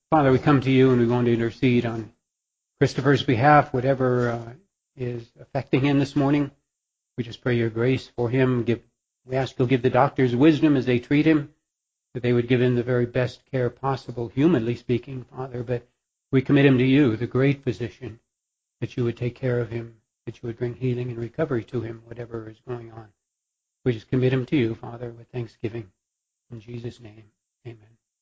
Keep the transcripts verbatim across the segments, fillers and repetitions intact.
Father, we come to you and we want to intercede on Christopher's behalf, whatever uh, is affecting him this morning. We just pray your grace for him. Give, we ask you'll give the doctors wisdom as they treat him, that they would give him the very best care possible, humanly speaking, Father. But we commit him to you, the great physician, that you would take care of him, that you would bring healing and recovery to him, whatever is going on. We just commit him to you, Father, with thanksgiving. In Jesus' name, amen.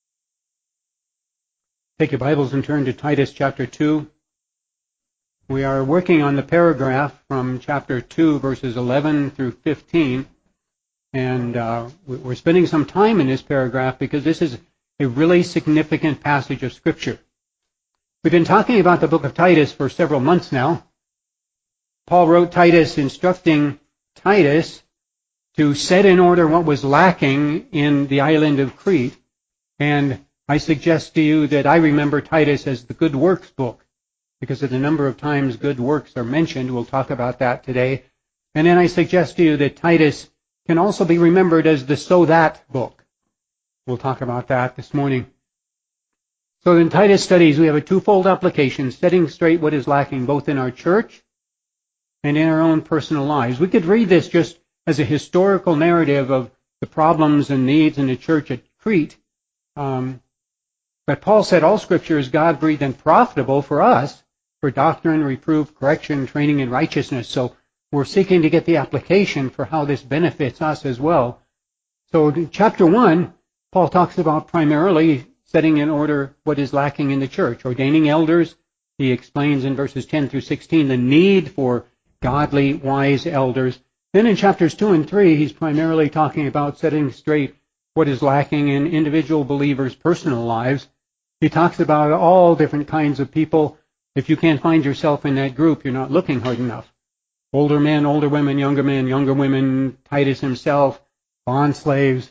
Take your Bibles and turn to Titus chapter two. We are working on the paragraph from chapter two, verses eleven through fifteen. And uh, we're spending some time in this paragraph because this is a really significant passage of Scripture. We've been talking about the book of Titus for several months now. Paul wrote Titus instructing Titus to set in order what was lacking in the island of Crete. And I suggest to you that I remember Titus as the good works book because of the number of times good works are mentioned. We'll talk about that today. And then I suggest to you that Titus can also be remembered as the so that book. We'll talk about that this morning. So in Titus studies, we have a twofold application, setting straight what is lacking both in our church and in our own personal lives. We could read this just as a historical narrative of the problems and needs in the church at Crete. Um, but Paul said all Scripture is God-breathed and profitable for us, for doctrine, reproof, correction, training in righteousness. So we're seeking to get the application for how this benefits us as well. So in chapter one, Paul talks about primarily setting in order what is lacking in the church, ordaining elders. He explains in verses ten through sixteen the need for godly, wise elders. Then in chapters two and three, he's primarily talking about setting straight what is lacking in individual believers' personal lives. He talks about all different kinds of people. If you can't find yourself in that group, you're not looking hard enough. Older men, older women, younger men, younger women, Titus himself, bond slaves.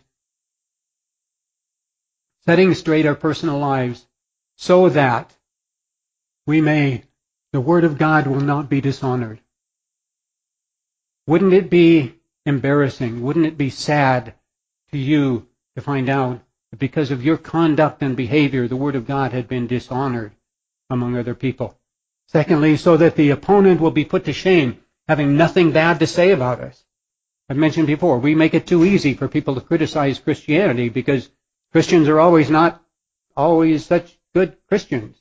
Setting straight our personal lives so that we may, the Word of God will not be dishonored. Wouldn't it be embarrassing? Wouldn't it be sad to you to find out that because of your conduct and behavior, the Word of God had been dishonored among other people? Secondly, so that the opponent will be put to shame, having nothing bad to say about us. I've mentioned before, we make it too easy for people to criticize Christianity because Christians are always not always such good Christians.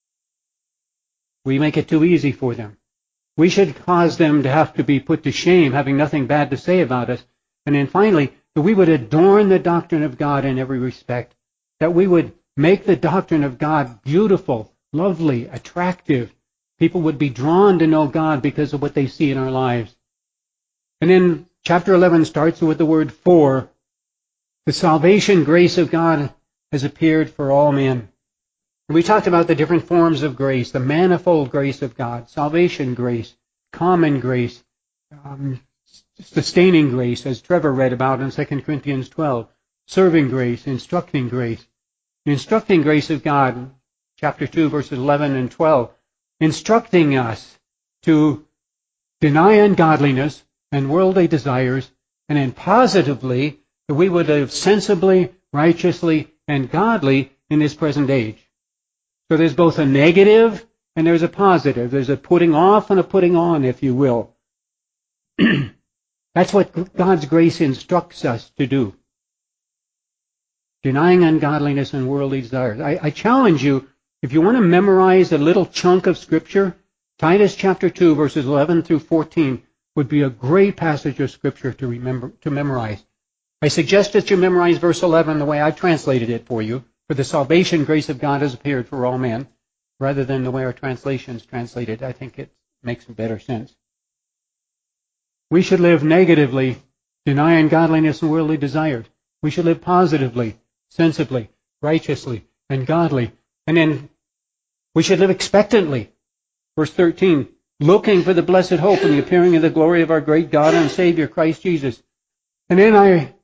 We make it too easy for them. We should cause them to have to be put to shame, having nothing bad to say about us. And then finally, that we would adorn the doctrine of God in every respect. That we would make the doctrine of God beautiful, lovely, attractive. People would be drawn to know God because of what they see in our lives. And then chapter eleven starts with the word for. The salvation grace of God has appeared for all men. We talked about the different forms of grace, the manifold grace of God, salvation grace, common grace, um, sustaining grace, as Trevor read about in Second Corinthians twelve, serving grace, instructing grace. The instructing grace of God, chapter two, verses eleven and twelve, instructing us to deny ungodliness and worldly desires, and then positively that we would live sensibly, righteously, and godly in this present age. So there's both a negative and there's a positive. There's a putting off and a putting on, if you will. That's what God's grace instructs us to do. Denying ungodliness and worldly desires. I, I challenge you, if you want to memorize a little chunk of Scripture, Titus chapter two, verses eleven through fourteen would be a great passage of Scripture to remember, to memorize. I suggest that you memorize verse eleven the way I translated it for you. For the salvation grace of God has appeared for all men, rather than the way our translations translate it. I think it makes better sense. We should live negatively, deny ungodliness and worldly desires. We should live positively, sensibly, righteously, and godly. And then we should live expectantly. Verse thirteen, looking for the blessed hope and the appearing of the glory of our great God and Savior, Christ Jesus. And then I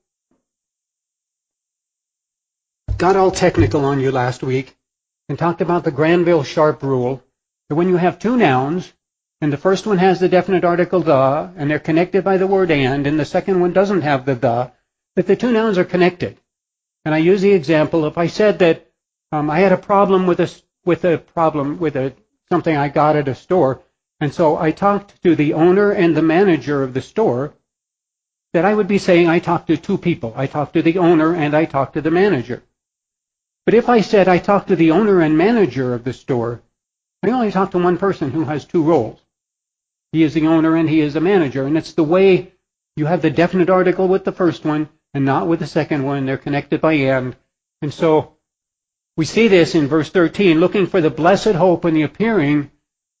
got all technical on you last week and talked about the Granville-Sharp rule, that when you have two nouns, and the first one has the definite article the, and they're connected by the word and, and the second one doesn't have the the, that the two nouns are connected. And I use the example, if I said that Um, I had a problem with a with a problem with a something I got at a store, and so I talked to the owner and the manager of the store. That I would be saying I talked to two people. I talked to the owner and I talked to the manager. But if I said I talked to the owner and manager of the store, I only talked to one person who has two roles. He is the owner and he is the manager, and it's the way you have the definite article with the first one and not with the second one. They're connected by and. And so we see this in verse thirteen, looking for the blessed hope and the appearing,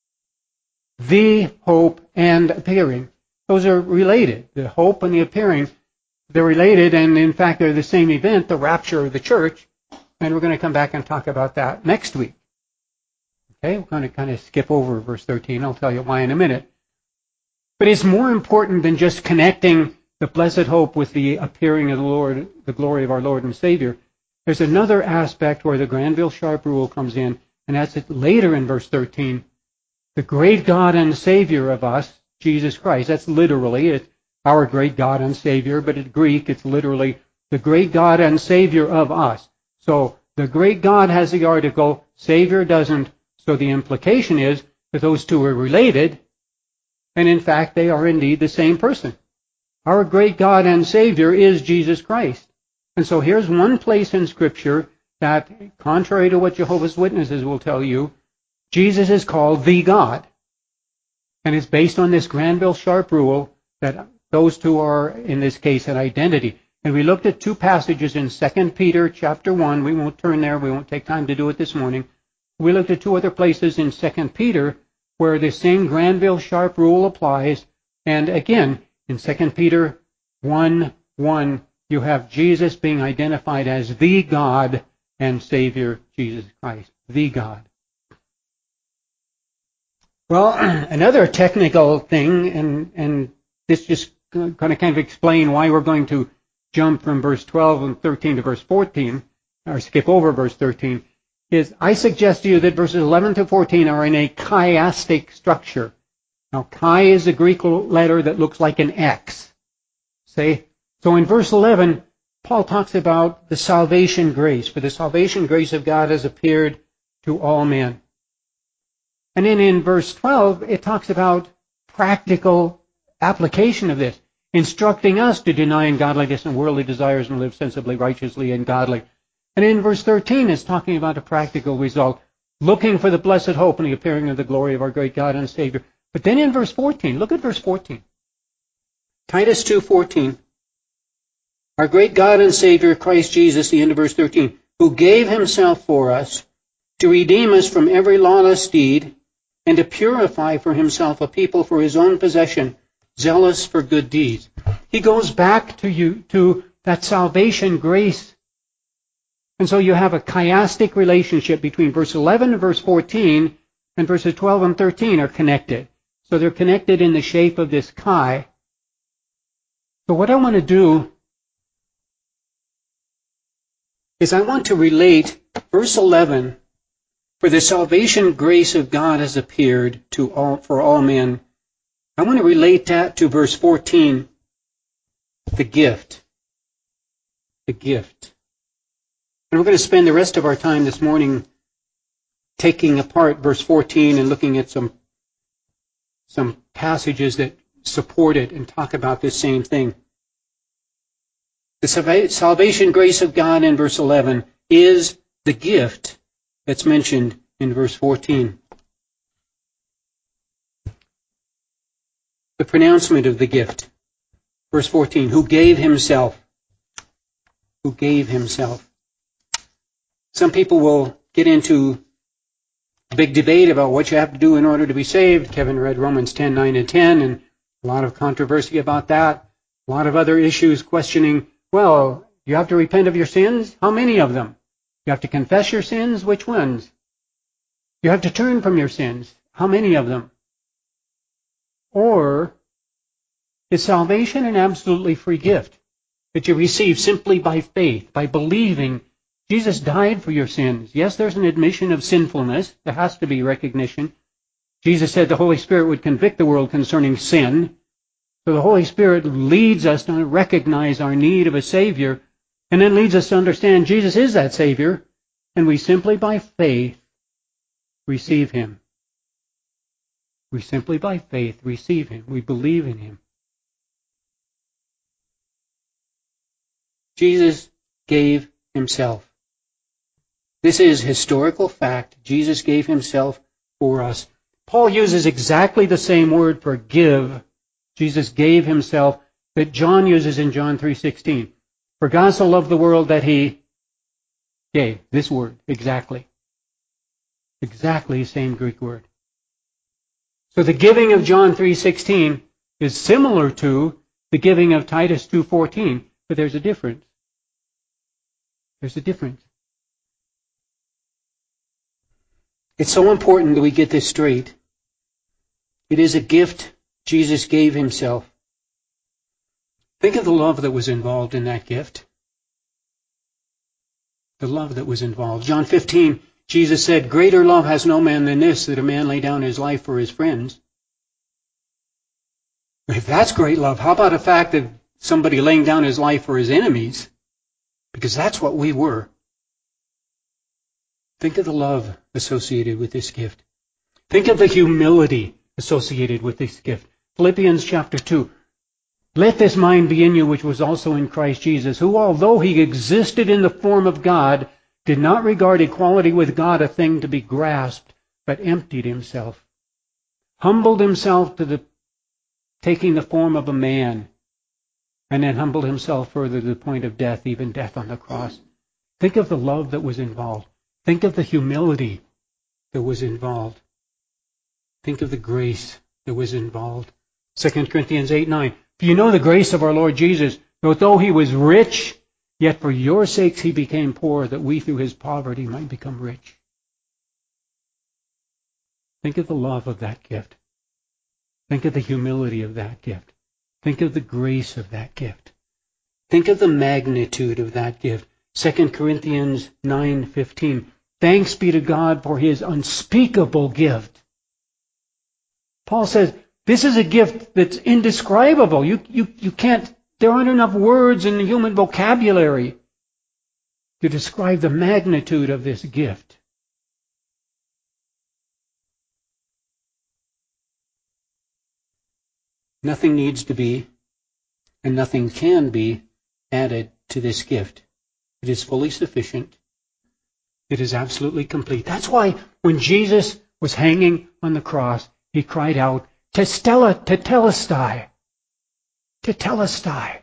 the hope and appearing. Those are related. The hope and the appearing, they're related, and in fact they're the same event, the rapture of the church, and we're going to come back and talk about that next week. Okay, we're going to kind of skip over verse thirteen. I'll tell you why in a minute. But it's more important than just connecting the blessed hope with the appearing of the Lord, the glory of our Lord and Savior. There's another aspect where the Granville Sharp rule comes in, and that's it later in verse thirteen. The great God and Savior of us, Jesus Christ. That's literally it's our great God and Savior, but in Greek it's literally the great God and Savior of us. So the great God has the article, Savior doesn't. So the implication is that those two are related, and in fact they are indeed the same person. Our great God and Savior is Jesus Christ. And so here's one place in Scripture that, contrary to what Jehovah's Witnesses will tell you, Jesus is called the God. And it's based on this Granville Sharp rule that those two are, in this case, an identity. And we looked at two passages in Second Peter chapter one. We won't turn there. We won't take time to do it this morning. We looked at two other places in Second Peter where the same Granville Sharp rule applies. And again, in Second Peter one one, you have Jesus being identified as the God and Savior, Jesus Christ, the God. Well, another technical thing, and, and this just going to kind of explain why we're going to jump from verse twelve and thirteen to verse fourteen, or skip over verse thirteen, is I suggest to you that verses eleven to fourteen are in a chiastic structure. Now, chi is a Greek letter that looks like an X. See? So in verse eleven, Paul talks about the salvation grace. For the salvation grace of God has appeared to all men. And then in verse twelve, it talks about practical application of this, instructing us to deny ungodliness and worldly desires and live sensibly, righteously, and godly. And in verse thirteen, it's talking about a practical result, looking for the blessed hope and the appearing of the glory of our great God and Savior. But then in verse fourteen, look at verse fourteen. Titus two fourteen. Our great God and Savior, Christ Jesus, the end of verse thirteen, who gave himself for us to redeem us from every lawless deed and to purify for himself a people for his own possession, zealous for good deeds. He goes back to you to that salvation grace. And so you have a chiastic relationship between verse eleven and verse fourteen, and verses twelve and thirteen are connected. So they're connected in the shape of this chi. So what I want to do is I want to relate verse eleven, for the salvation grace of God has appeared to all for all men. I want to relate that to verse fourteen, the gift. The gift. And we're going to spend the rest of our time this morning taking apart verse fourteen and looking at some, some passages that support it and talk about this same thing. The salvation grace of God in verse eleven is the gift that's mentioned in verse fourteen. The pronouncement of the gift. Verse fourteen, who gave himself. Who gave himself. Some people will get into a big debate about what you have to do in order to be saved. Kevin read Romans ten, nine, and ten, and a lot of controversy about that. A lot of other issues questioning, well, you have to repent of your sins? How many of them? You have to confess your sins? Which ones? You have to turn from your sins? How many of them? Or is salvation an absolutely free gift that you receive simply by faith, by believing Jesus died for your sins? Yes, there's an admission of sinfulness. There has to be recognition. Jesus said the Holy Spirit would convict the world concerning sin. So the Holy Spirit leads us to recognize our need of a Savior, and then leads us to understand Jesus is that Savior, and we simply by faith receive him. We simply by faith receive him. We believe in him. Jesus gave himself. This is historical fact. Jesus gave himself for us. Paul uses exactly the same word for give. Jesus gave himself that John uses in John three sixteen. For God so loved the world that he gave. This word, exactly. Exactly the same Greek word. So the giving of John three sixteen is similar to the giving of Titus two fourteen, but there's a difference. There's a difference. It's so important that we get this straight. It is a gift Jesus gave himself. Think of the love that was involved in that gift. The love that was involved. John fifteen, Jesus said, "Greater love has no man than this, that a man lay down his life for his friends." If that's great love, how about the fact that somebody laying down his life for his enemies? Because that's what we were. Think of the love associated with this gift. Think of the humility associated with this gift. Philippians chapter two. Let this mind be in you which was also in Christ Jesus, who although he existed in the form of God, did not regard equality with God a thing to be grasped, but emptied himself. Humbled himself to the taking the form of a man, and then humbled himself further to the point of death, even death on the cross. Think of the love that was involved. Think of the humility that was involved. Think of the grace that was involved. Second Corinthians eight nine. For you know the grace of our Lord Jesus, that though he was rich, yet for your sakes he became poor, that we through his poverty might become rich. Think of the love of that gift. Think of the humility of that gift. Think of the grace of that gift. Think of the magnitude of that gift. Second Corinthians nine fifteen. Thanks be to God for his unspeakable gift. Paul says, this is a gift that's indescribable. You, you, you can't, there aren't enough words in the human vocabulary to describe the magnitude of this gift. Nothing needs to be, and nothing can be, added to this gift. It is fully sufficient. It is absolutely complete. That's why when Jesus was hanging on the cross, he cried out, Testella, tetelestai, tetelestai.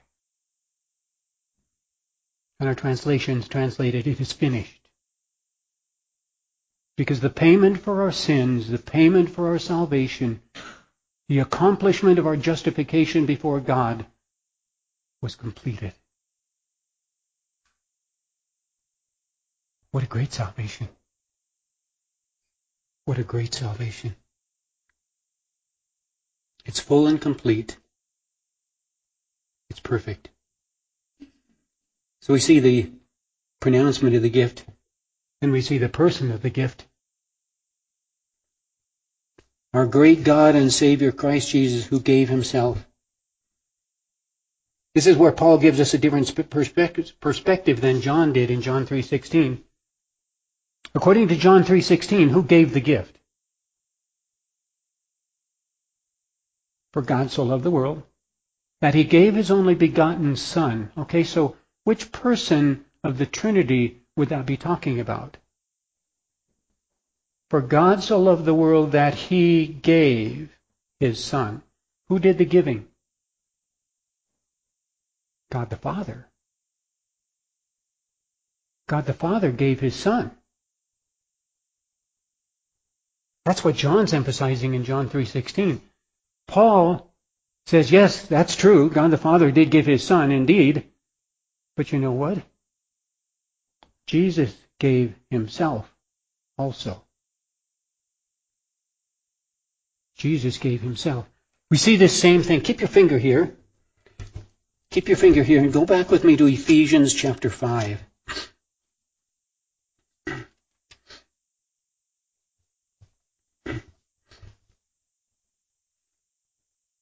And our translations translated, it is finished. Because the payment for our sins, the payment for our salvation, the accomplishment of our justification before God was completed. What a great salvation. What a great salvation. It's full and complete. It's perfect. So we see the pronouncement of the gift, and we see the person of the gift. Our great God and Savior Christ Jesus, who gave himself. This is where Paul gives us a different perspective than John did in John three sixteen. According to John three sixteen, who gave the gift? For God so loved the world that he gave his only begotten Son. Okay, so which person of the Trinity would that be talking about? For God so loved the world that he gave his Son. Who did the giving? God the Father. God the Father gave his Son. That's what John's emphasizing in John three sixteen. Paul says, yes, that's true. God the Father did give his Son, indeed. But you know what? Jesus gave himself also. Jesus gave himself. We see this same thing. Keep your finger here. Keep your finger here and go back with me to Ephesians chapter five.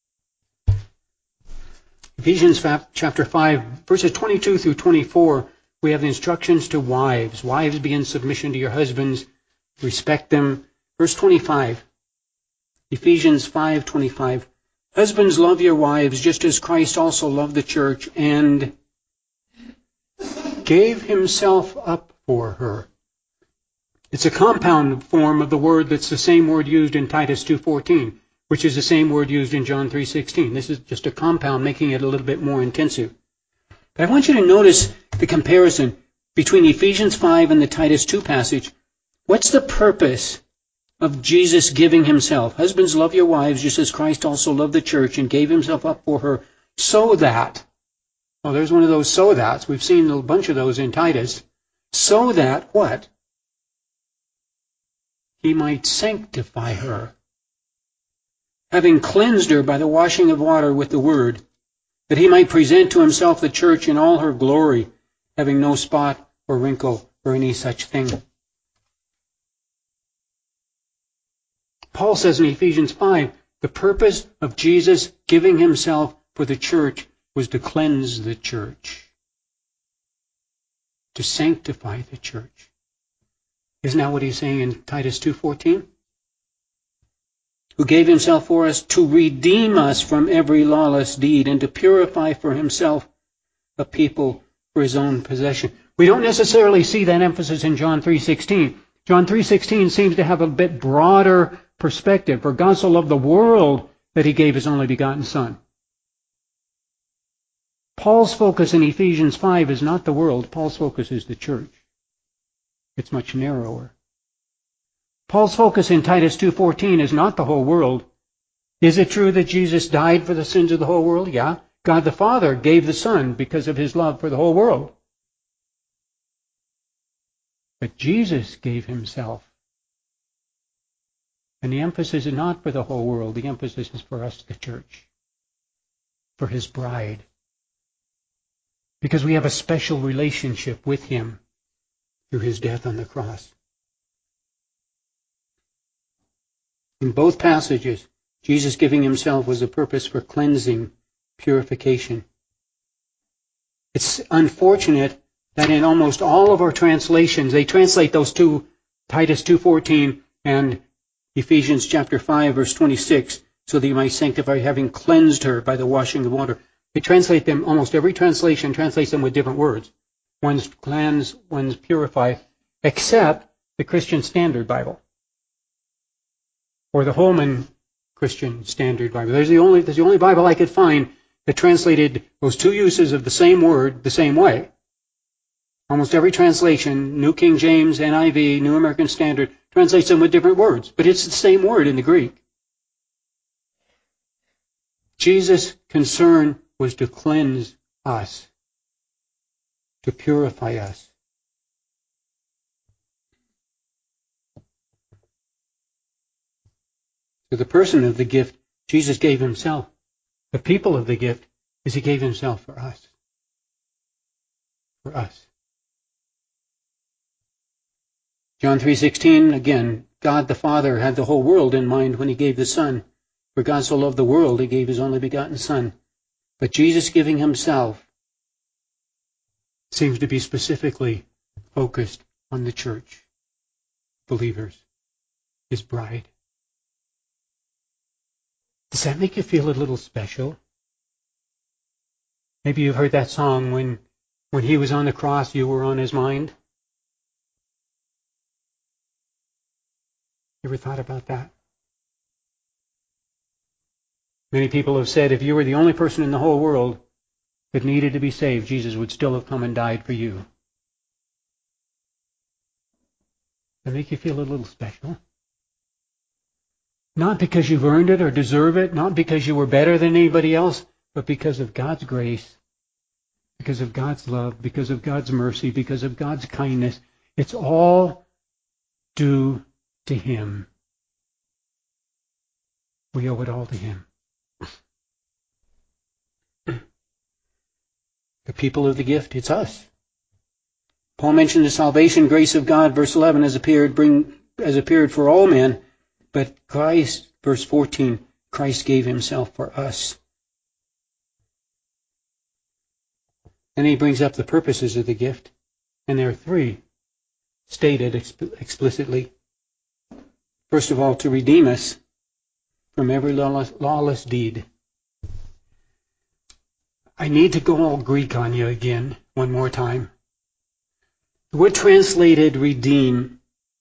Ephesians chapter five, verses twenty-two through twenty-four. we have the instructions to wives. Wives, be in submission to your husbands. Respect them. Verse twenty-five. Ephesians five twenty-five. Husbands, love your wives, just as Christ also loved the church and gave himself up for her. It's a compound form of the word that's the same word used in Titus two fourteen, which is the same word used in John three sixteen. This is just a compound, making it a little bit more intensive. But I want you to notice the comparison between Ephesians five and the Titus two passage. What's the purpose of Jesus giving himself? Husbands, love your wives, just as Christ also loved the church and gave himself up for her, so that, well, there's one of those so that's. We've seen a bunch of those in Titus. So that, what? He might sanctify her, having cleansed her by the washing of water with the word, that he might present to himself the church in all her glory, having no spot or wrinkle or any such thing. Paul says in Ephesians five, the purpose of Jesus giving himself for the church was to cleanse the church, to sanctify the church. Isn't that what he's saying in Titus two fourteen? Who gave himself for us to redeem us from every lawless deed and to purify for himself a people for his own possession. We don't necessarily see that emphasis in John three sixteen. John three sixteen seems to have a bit broader perspective. For God so loved the world that he gave his only begotten Son. Paul's focus in Ephesians five is not the world. Paul's focus is the church. It's much narrower. Paul's focus in Titus two fourteen is not the whole world. Is it true that Jesus died for the sins of the whole world? Yeah. God the Father gave the Son because of his love for the whole world. But Jesus gave himself. And the emphasis is not for the whole world. The emphasis is for us, the church, for his bride. Because we have a special relationship with him through his death on the cross. In both passages, Jesus giving himself was a purpose for cleansing, purification. It's unfortunate that in almost all of our translations, they translate those two, Titus two fourteen and Ephesians chapter five, verse twenty-six, so that you might sanctify, having cleansed her by the washing of water. They translate them, almost every translation translates them with different words. One's cleanse, one's purify, except the Christian Standard Bible, or the Holman Christian Standard Bible. There's the only, there's the only Bible I could find that translated those two uses of the same word the same way. Almost every translation, New King James, N I V, New American Standard, translates them with different words, but it's the same word in the Greek. Jesus' concern was to cleanse us, to purify us. To the person of the gift, Jesus gave himself. The people of the gift is he gave himself for us. For us. John three sixteen, again, God the Father had the whole world in mind when he gave the Son. For God so loved the world, he gave his only begotten Son. But Jesus giving himself seems to be specifically focused on the church, believers, his bride. Does that make you feel a little special? Maybe you've heard that song, when, when he was on the cross, you were on his mind. You ever thought about that? Many people have said if you were the only person in the whole world that needed to be saved, Jesus would still have come and died for you. Does that make you feel a little special? Not because you've earned it or deserve it, not because you were better than anybody else, but because of God's grace, because of God's love, because of God's mercy, because of God's kindness. It's all due to him. We owe it all to him. The people of the gift, it's us. Paul mentioned the salvation grace of God, verse eleven, has appeared, bring, has appeared for all men, but Christ, verse fourteen, Christ gave himself for us. Then he brings up the purposes of the gift. And there are three stated exp- explicitly. First of all, to redeem us from every lawless, lawless deed. I need to go all Greek on you again one more time. The word translated redeem.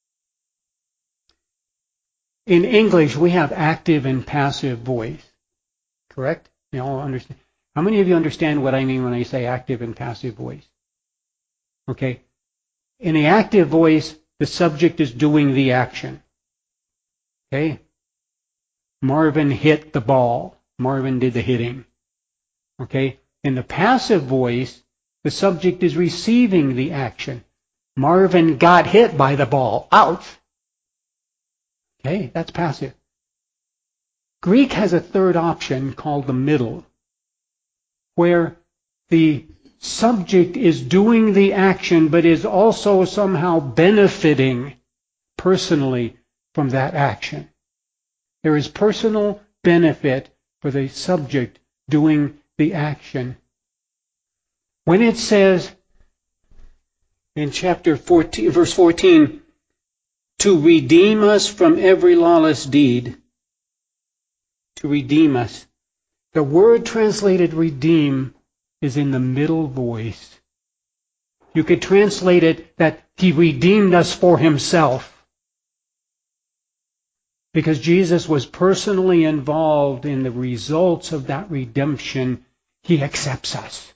In English, we have active and passive voice. Correct? You all understand? How many of you understand what I mean when I say active and passive voice? Okay. In the active voice, the subject is doing the action. Okay? Marvin hit the ball. Marvin did the hitting. Okay? In the passive voice, the subject is receiving the action. Marvin got hit by the ball. Ouch! Okay? That's passive. Greek has a third option called the middle, where the subject is doing the action but is also somehow benefiting personally from that action. There is personal benefit for the subject doing the action. When it says in chapter fourteen, verse fourteen, to redeem us from every lawless deed, to redeem us, the word translated redeem is in the middle voice. You could translate it that he redeemed us for himself. Because Jesus was personally involved in the results of that redemption, he accepts us.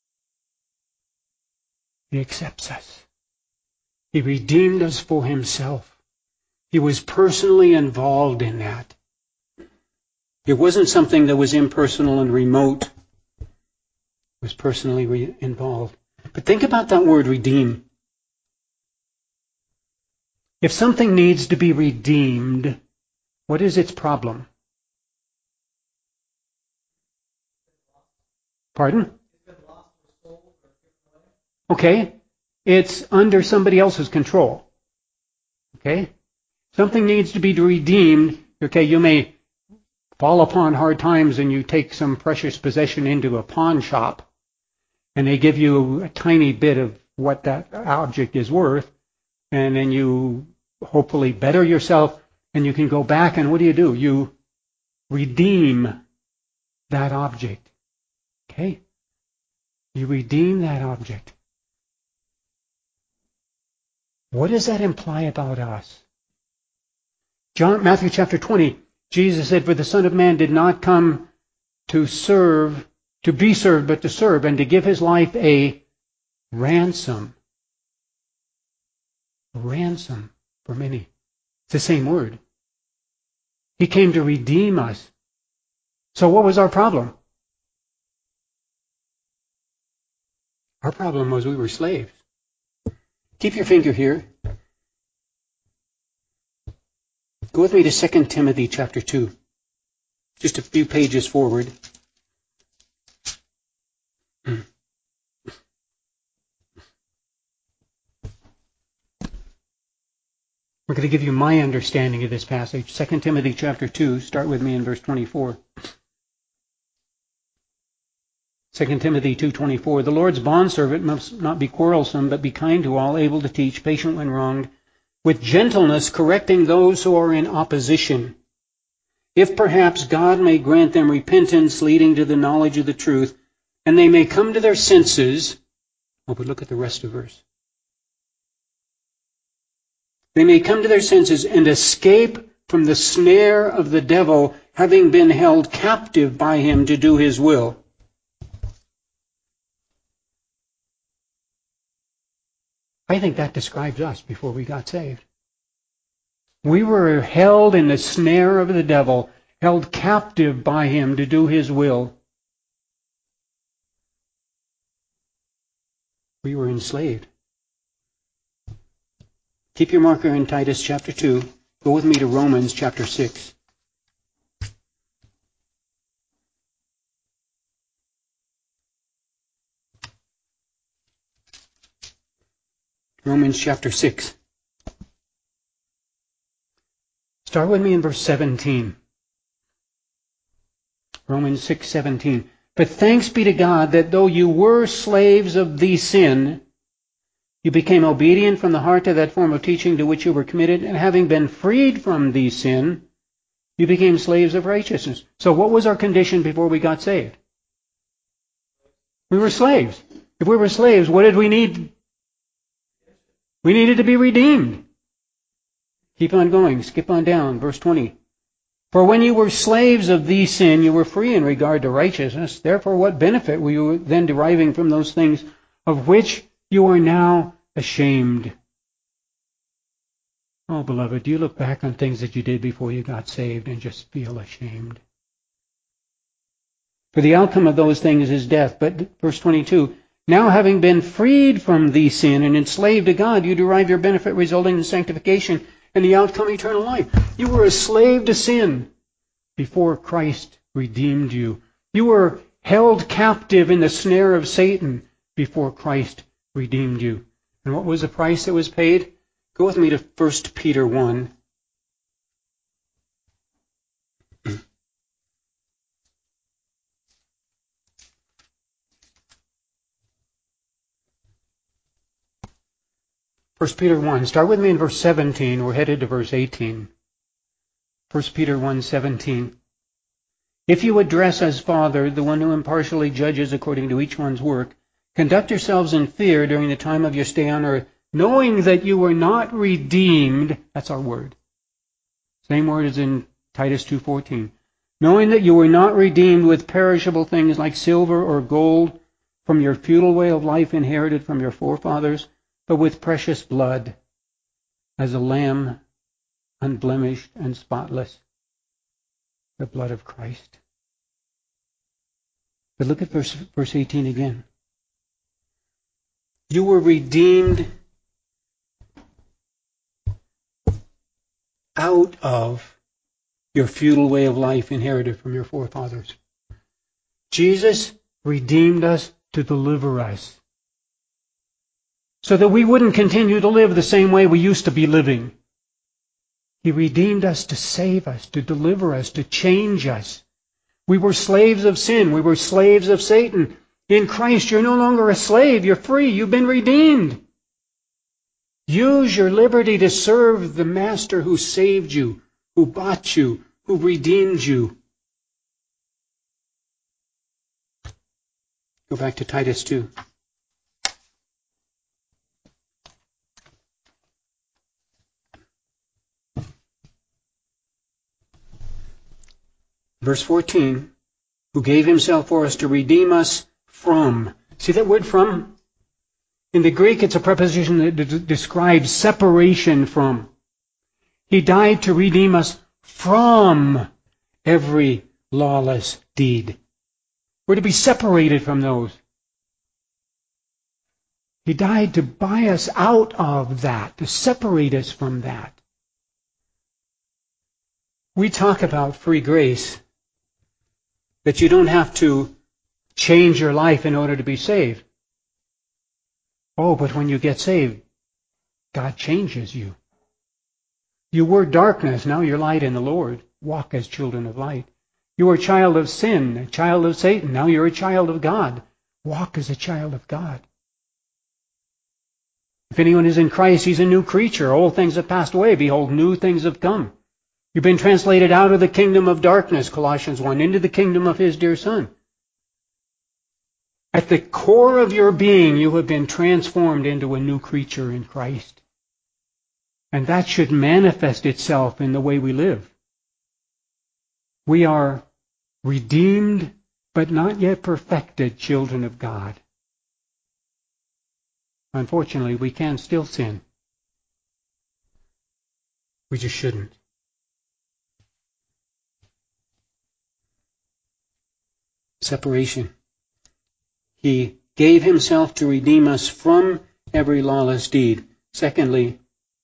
He accepts us. He redeemed us for himself. He was personally involved in that. It wasn't something that was impersonal and remote. It was personally re- involved. But think about that word redeem. If something needs to be redeemed, what is its problem? Pardon? Okay. It's under somebody else's control. Okay? Something needs to be redeemed. Okay, you may fall upon hard times and you take some precious possession into a pawn shop and they give you a tiny bit of what that object is worth, and then you hopefully better yourself and you can go back, and what do you do? You redeem that object. Okay? You redeem that object. What does that imply about us? John, Matthew chapter twenty, Jesus said, for the Son of Man did not come to serve, to be served, but to serve, and to give his life a ransom. A ransom for many. It's the same word. He came to redeem us. So what was our problem? Our problem was we were slaves. Keep your finger here. Go with me to Second Timothy chapter two. Just a few pages forward. We're going to give you my understanding of this passage. Second Timothy chapter two, start with me in verse twenty-four. Second Timothy two twenty-four, the Lord's bondservant must not be quarrelsome, but be kind to all, able to teach, patient when wronged, with gentleness correcting those who are in opposition, if perhaps God may grant them repentance leading to the knowledge of the truth, and they may come to their senses. Oh, but look at the rest of the verse. They may come to their senses and escape from the snare of the devil, having been held captive by him to do his will. I think that describes us before we got saved. We were held in the snare of the devil, held captive by him to do his will. We were enslaved. Keep your marker in Titus chapter two. Go with me to Romans chapter six. Romans chapter six. Start with me in verse seventeen. Romans six seventeen. But thanks be to God that though you were slaves of the sin, You became obedient from the heart to that form of teaching to which you were committed, and having been freed from the sin, you became slaves of righteousness. So what was our condition before we got saved? We were slaves. If we were slaves, what did we need? We needed to be redeemed. Keep on going. Skip on down. Verse twenty. For when you were slaves of the sin, you were free in regard to righteousness. Therefore, what benefit were you then deriving from those things of which you are now ashamed? Oh, beloved, do you look back on things that you did before you got saved and just feel ashamed? For the outcome of those things is death. But verse twenty-two, now having been freed from the sin and enslaved to God, you derive your benefit resulting in sanctification and the outcome eternal life. You were a slave to sin before Christ redeemed you. You were held captive in the snare of Satan before Christ redeemed you. And what was the price that was paid? Go with me to First Peter one. First Peter one. Start with me in verse seventeen. We're headed to verse eighteen. First Peter one seventeen. If you address as Father the one who impartially judges according to each one's work, conduct yourselves in fear during the time of your stay on earth, knowing that you were not redeemed. That's our word. Same word as in Titus two fourteen. Knowing that you were not redeemed with perishable things like silver or gold from your futile way of life inherited from your forefathers, but with precious blood, as a lamb unblemished and spotless, the blood of Christ. But look at verse, verse eighteen again. You were redeemed out of your futile way of life inherited from your forefathers. Jesus redeemed us to deliver us, so that we wouldn't continue to live the same way we used to be living. He redeemed us to save us, to deliver us, to change us. We were slaves of sin. We were slaves of Satan. In Christ, you're no longer a slave. You're free. You've been redeemed. Use your liberty to serve the Master who saved you, who bought you, who redeemed you. Go back to Titus two. Verse fourteen, who gave himself for us to redeem us from. See that word from? In the Greek, it's a preposition that d- describes separation from. He died to redeem us from every lawless deed. We're to be separated from those. He died to buy us out of that, to separate us from that. We talk about free grace, that you don't have to change your life in order to be saved. Oh, but when you get saved, God changes you. You were darkness, now you're light in the Lord. Walk as children of light. You were a child of sin, a child of Satan, now you're a child of God. Walk as a child of God. If anyone is in Christ, he's a new creature. Old things have passed away. Behold, new things have come. You've been translated out of the kingdom of darkness, Colossians one, into the kingdom of His dear Son. At the core of your being, you have been transformed into a new creature in Christ. And that should manifest itself in the way we live. We are redeemed, but not yet perfected children of God. Unfortunately, we can still sin. We just shouldn't. Separation. He gave himself to redeem us from every lawless deed. Secondly,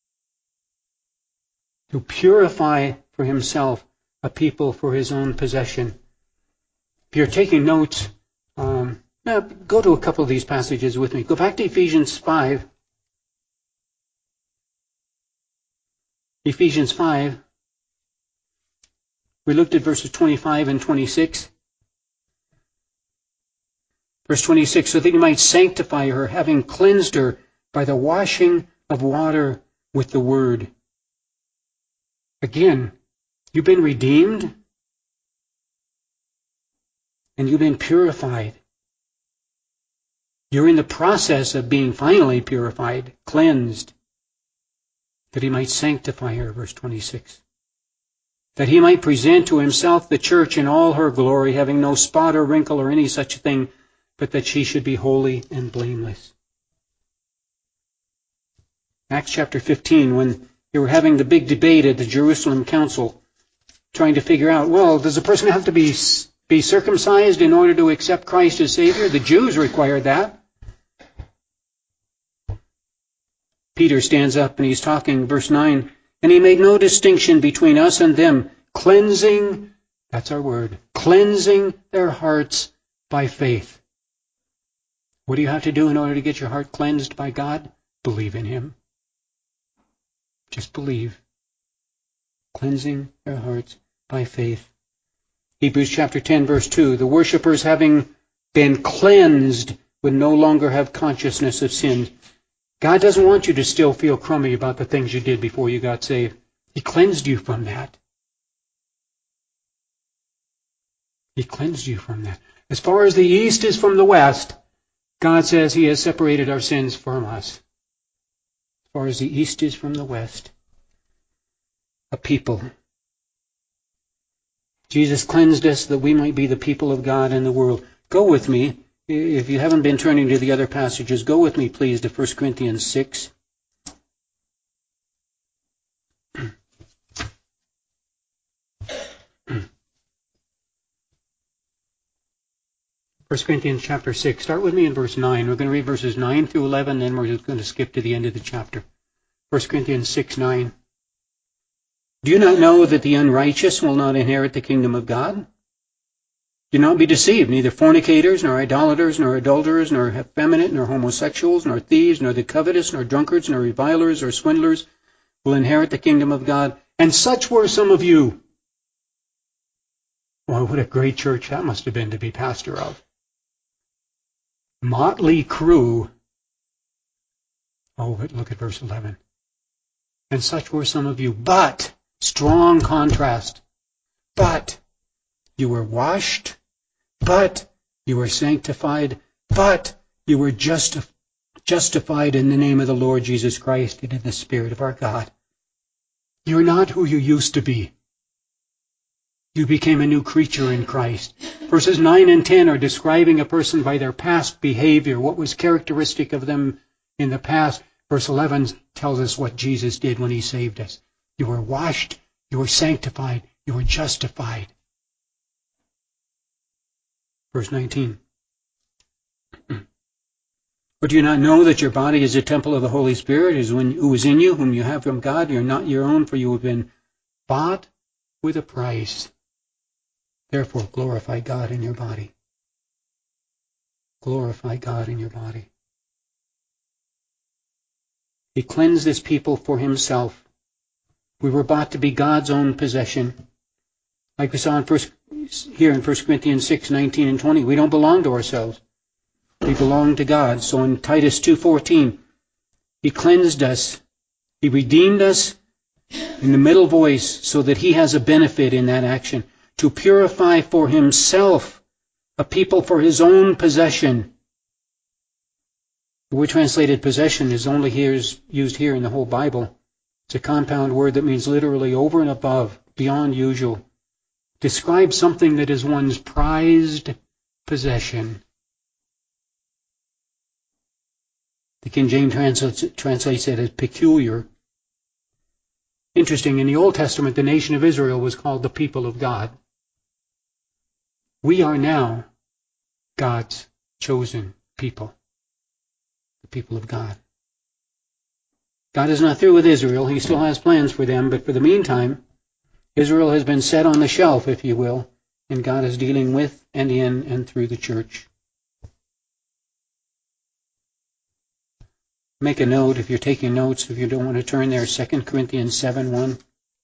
to purify for himself a people for his own possession. If you're taking notes, um, now go to a couple of these passages with me. Go back to Ephesians five. Ephesians five. We looked at verses twenty-five and twenty-six. Verse twenty-six, so that you might sanctify her, having cleansed her by the washing of water with the word. Again, you've been redeemed and you've been purified. You're in the process of being finally purified, cleansed, that he might sanctify her, verse twenty-six. That he might present to himself the church in all her glory, having no spot or wrinkle or any such thing, but that she should be holy and blameless. Acts chapter fifteen, when they were having the big debate at the Jerusalem Council, trying to figure out, well, does a person have to be, be circumcised in order to accept Christ as Savior? The Jews required that. Peter stands up and he's talking, verse nine, and he made no distinction between us and them, cleansing, that's our word, cleansing their hearts by faith. What do you have to do in order to get your heart cleansed by God? Believe in him. Just believe. Cleansing their hearts by faith. Hebrews chapter ten, verse two, the worshippers having been cleansed would no longer have consciousness of sin. God doesn't want you to still feel crummy about the things you did before you got saved. He cleansed you from that. He cleansed you from that. As far as the east is from the west, God says he has separated our sins from us. As far as the east is from the west, a people. Jesus cleansed us that we might be the people of God in the world. Go with me. If you haven't been turning to the other passages, go with me, please, to First Corinthians six. First Corinthians chapter six. Start with me in verse nine. We're going to read verses nine through eleven, then we're just going to skip to the end of the chapter. First Corinthians six, nine. Do you not know that the unrighteous will not inherit the kingdom of God? Do not be deceived. Neither fornicators, nor idolaters, nor adulterers, nor effeminate, nor homosexuals, nor thieves, nor the covetous, nor drunkards, nor revilers, or swindlers will inherit the kingdom of God. And such were some of you. Boy, what a great church that must have been to be pastor of. Motley crew. Oh, but look at verse eleven. And such were some of you. But, strong contrast. But, you were washed. But, you were sanctified. But, you were justi- justified in the name of the Lord Jesus Christ and in the Spirit of our God. You're not who you used to be. You became a new creature in Christ. Verses nine and ten are describing a person by their past behavior, what was characteristic of them in the past. Verse eleven tells us what Jesus did when he saved us. You were washed, you were sanctified, you were justified. Verse nineteen. But do you not know that your body is a temple of the Holy Spirit, who is in you, whom you have from God? You are not your own, for you have been bought with a price. Therefore, glorify God in your body. Glorify God in your body. He cleansed his people for himself. We were bought to be God's own possession. Like we saw in first, here in First Corinthians six, nineteen and twenty, we don't belong to ourselves. We belong to God. So in Titus two fourteen, he cleansed us. He redeemed us in the middle voice so that he has a benefit in that action. To purify for himself a people for his own possession. The word translated possession is only here, used here in the whole Bible. It's a compound word that means literally over and above, beyond usual. Describes something that is one's prized possession. The King James translates, translates it as peculiar. Interesting, in the Old Testament, the nation of Israel was called the people of God. We are now God's chosen people, the people of God. God is not through with Israel. He still has plans for them, but for the meantime, Israel has been set on the shelf, if you will, and God is dealing with and in and through the church. Make a note, if you're taking notes, if you don't want to turn there, Second Corinthians seven one.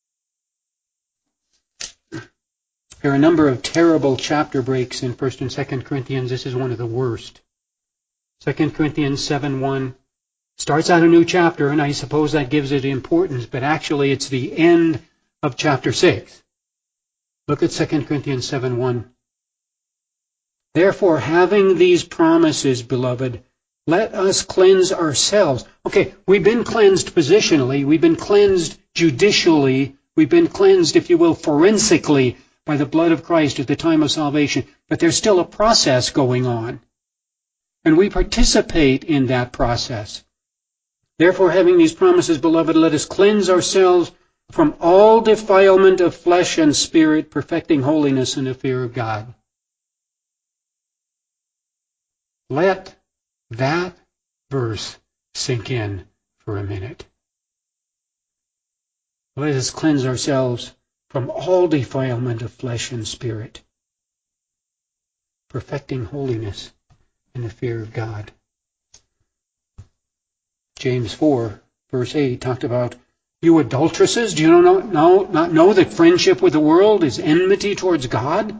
There are a number of terrible chapter breaks in First and Second Corinthians. This is one of the worst. Second Corinthians seven one Starts out a new chapter, and I suppose that gives it importance, but actually it's the end of chapter six. Look at Second Corinthians seven one. Therefore, having these promises, beloved, let us cleanse ourselves. Okay, we've been cleansed positionally, we've been cleansed judicially, we've been cleansed, if you will, forensically by the blood of Christ at the time of salvation, but there's still a process going on. And we participate in that process. Therefore, having these promises, beloved, let us cleanse ourselves from all defilement of flesh and spirit, perfecting holiness in the fear of God. Let that verse sink in for a minute. Let us cleanse ourselves from all defilement of flesh and spirit, perfecting holiness in the fear of God. James four, verse eight, talked about, you adulteresses, do you know, know, not know that friendship with the world is enmity towards God?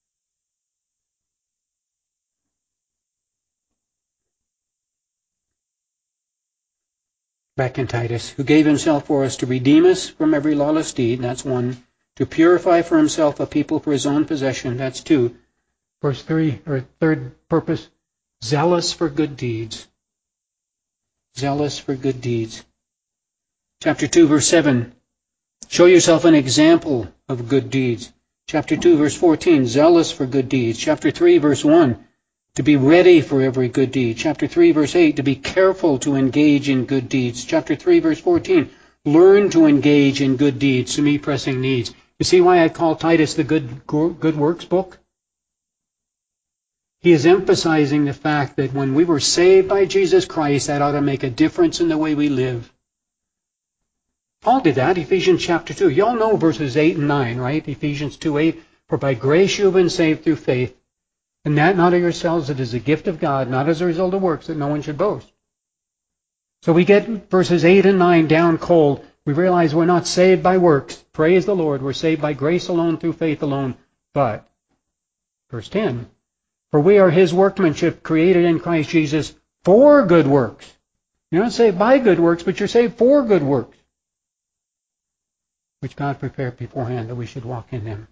Back in Titus, who gave himself for us to redeem us from every lawless deed, that's one. To purify for himself a people for his own possession, that's two. Verse three, or third purpose, zealous for good deeds. Zealous for good deeds. Chapter two, verse seven, show yourself an example of good deeds. Chapter two, verse fourteen, zealous for good deeds. Chapter three, verse one, to be ready for every good deed. Chapter three, verse eight, to be careful to engage in good deeds. Chapter three, verse fourteen, learn to engage in good deeds to meet pressing needs. You see why I call Titus the good, good works book? He is emphasizing the fact that when we were saved by Jesus Christ, that ought to make a difference in the way we live. Paul did that, Ephesians chapter two. You all know verses eight and nine, right? Ephesians two eight, for by grace you have been saved through faith, and that not of yourselves, it is a gift of God, not as a result of works, that no one should boast. So we get verses eight and nine down cold. We realize we're not saved by works. Praise the Lord. We're saved by grace alone, through faith alone. But, verse ten, for we are his workmanship, created in Christ Jesus for good works. You're not saved by good works, but you're saved for good works, which God prepared beforehand that we should walk in them.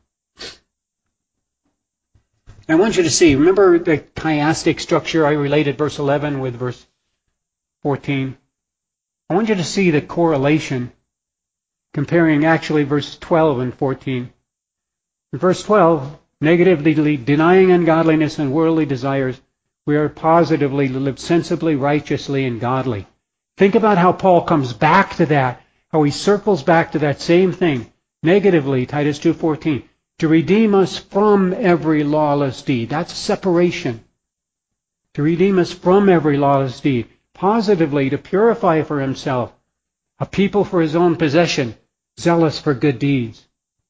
I want you to see, remember the chiastic structure I related verse eleven with verse fourteen? I want you to see the correlation, comparing actually verse twelve and fourteen. In verse twelve, negatively denying ungodliness and worldly desires, we are positively to live sensibly, righteously, and godly. Think about how Paul comes back to that, how he circles back to that same thing. Negatively, Titus two fourteen, to redeem us from every lawless deed. That's separation. To redeem us from every lawless deed. Positively, to purify for himself a people for his own possession, zealous for good deeds.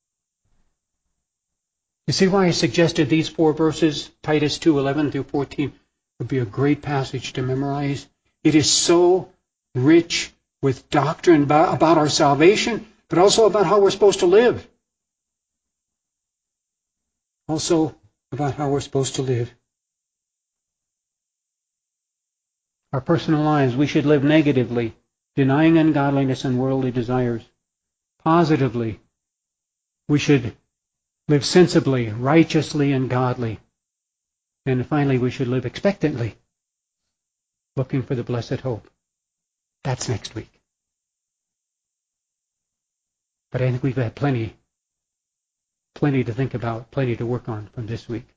You see why I suggested these four verses, Titus two eleven through fourteen, would be a great passage to memorize? It is so rich with doctrine about our salvation, but also about how we're supposed to live. Also about how we're supposed to live. Our personal lives, we should live negatively, denying ungodliness and worldly desires. Positively, we should live sensibly, righteously, and godly. And finally, we should live expectantly, looking for the blessed hope. That's next week. But I think we've had plenty, plenty to think about, plenty to work on from this week.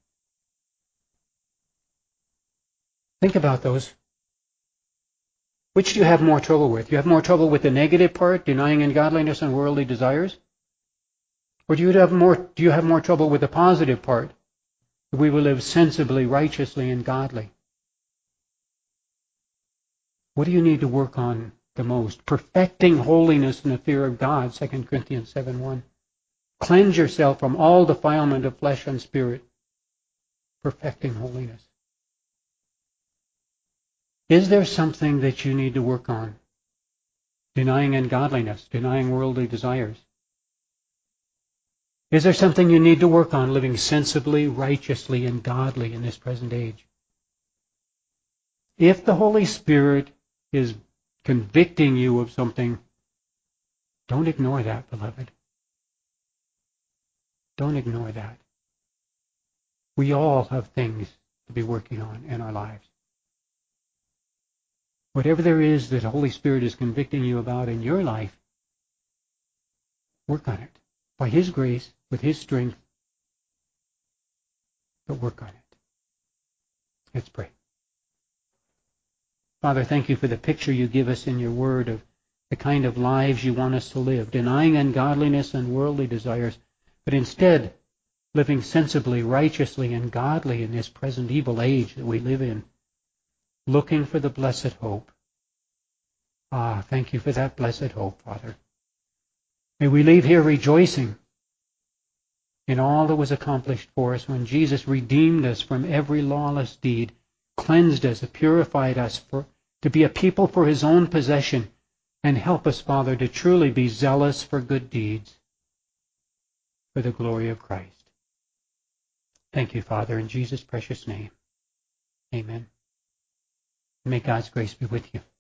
Think about those. Which do you have more trouble with? You have more trouble with the negative part, denying ungodliness and worldly desires? Or do you have more, do you have more trouble with the positive part, that we will live sensibly, righteously, and godly? What do you need to work on the most? Perfecting holiness in the fear of God, Second Corinthians seven one. Cleanse yourself from all defilement of flesh and spirit. Perfecting holiness. Is there something that you need to work on? Denying ungodliness, denying worldly desires. Is there something you need to work on, living sensibly, righteously, and godly in this present age? If the Holy Spirit is convicting you of something, don't ignore that, beloved. Don't ignore that. We all have things to be working on in our lives. Whatever there is that the Holy Spirit is convicting you about in your life, work on it. By His grace, with His strength, but work on it. Let's pray. Father, thank you for the picture you give us in your word of the kind of lives you want us to live, denying ungodliness and worldly desires, but instead living sensibly, righteously, and godly in this present evil age that we live in, looking for the blessed hope. Ah, thank you for that blessed hope, Father. May we leave here rejoicing in all that was accomplished for us when Jesus redeemed us from every lawless deed, cleansed us, purified us for, to be a people for His own possession, and help us, Father, to truly be zealous for good deeds, for the glory of Christ. Thank you, Father, in Jesus' precious name. Amen. May God's grace be with you.